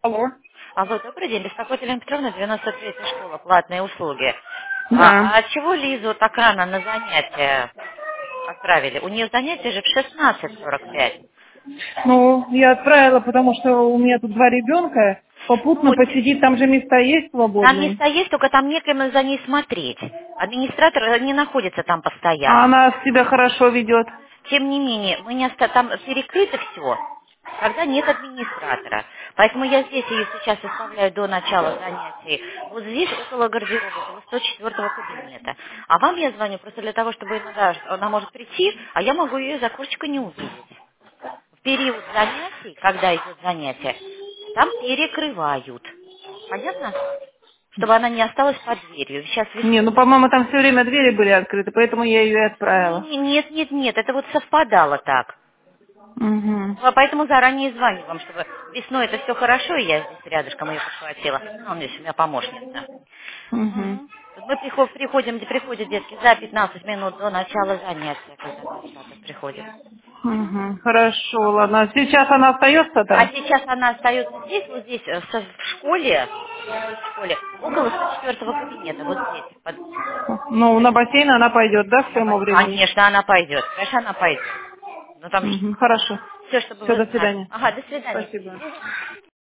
Алло. Алло, добрый день. Беспокоит Елена Петровна, 93-я школа, платные услуги. Да. А от чего Лизу так рано на занятия отправили? У нее занятия же в 16:45. Ну, я отправила, потому что у меня тут два ребенка. Попутно Ну, посидит, там же места есть там свободные. места есть, только там некому за ней смотреть. Администратор не находится там А постоянно. она себя хорошо ведет. Тем не менее, мы не там перекрыто все, когда нет администратора. Поэтому я здесь ее сейчас оставляю до начала занятий. Вот здесь, около гардероба, около 104-го кабинета. А вам я звоню просто для того, чтобы иногда она может прийти, а я могу ее из окошечка не увидеть. В период занятий, когда идет занятие, там перекрывают. Понятно? Чтобы она не осталась под дверью. Сейчас Не, ну, весной. по-моему, там все время двери были открыты, поэтому я ее и отправила. Нет, нет, нет, это вот совпадало так. Угу. Поэтому заранее звоню вам, чтобы весной это все хорошо, и я здесь рядышком ее подхватила. Ну, у меня еще у меня помощница. Угу. Мгм. Мы приходят детки за 15 минут до начала занятия, когда администратор приходит. Угу. Хорошо, ладно. Сейчас она остается А там? сейчас она остается здесь, вот здесь, в школе, около 104-го кабинета, вот здесь. Ну, на бассейн она пойдет, да, к своему времени? Конечно, она пойдет. Конечно, она пойдет. Ну там Угу. Хорошо. все, чтобы Все, вы до знали. свидания. Ага, до свидания. Спасибо. Мгм.